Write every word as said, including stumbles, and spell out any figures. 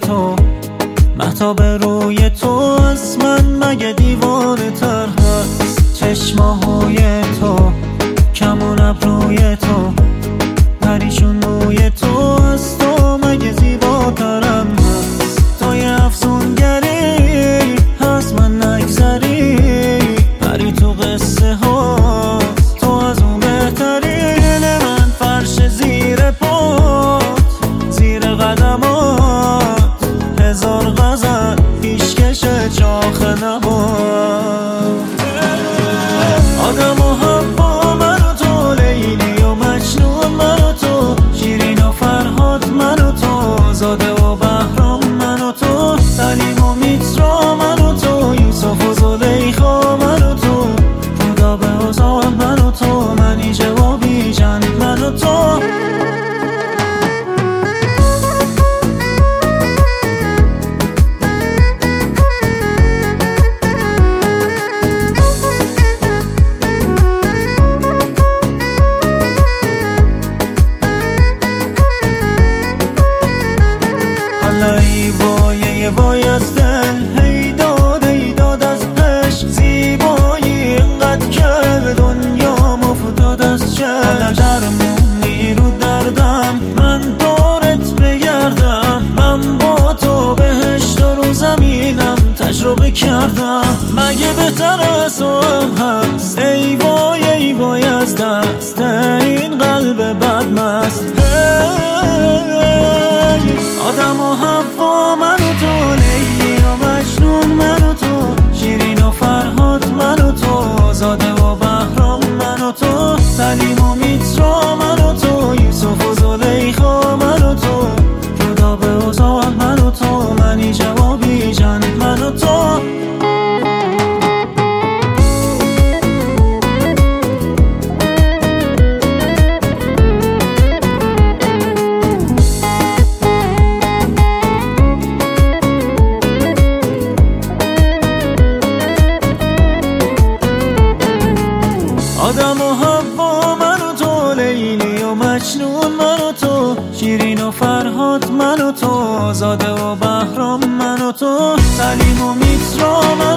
تو، مهتاب روی تو از من مگه دیوانه تر هست؟ چشماهای تو، کمون ابروی تو، پریشون موی تو از تو مگه زیباترم هست؟ تو یه افسونگری هست من نگذری، پری تو قصه ها تو از اون بهتری. دل من فرش زیر پات، زیر قدمات هزار غزل پیشکش چاخ نبات. آدم و حوا من و تو، لیلی و مجنون من و تو، شیرین و فرهاد من و تو، زاده و بهرام من و تو، سلیم و میترا من و تو، یوسف و زلیخا من و تو، خدا به اوضاع من و تو، منی جوابی جن من و تو. ای وای ای وای از دل، هی داد ای داد از عشق، زیبایی اینقدر که دنیا مفتاد از چشم. درمونی رو دردم من دارت بگردم، من با تو بهشت رو زمینم تجربه کردم، مگه بهتر از تو هم هست؟ ای وای ای وای از دست این قلب بدمست. آدم و حوا من و تو، لیلی و مجنون من و تو، شیرین و فرهاد من و تو، زاده و بهرام من و تو، سلیم و میترا من و تو، یوسف و زلیخا من و تو، جدا به اوضاع من و تو، منی جوابی جن من و تو. آدم و حوا من و تو، لیلی و مجنون من و تو، شیرین و فرهاد من و تو، زاده و بهرام من و تو، سلیم و میترا من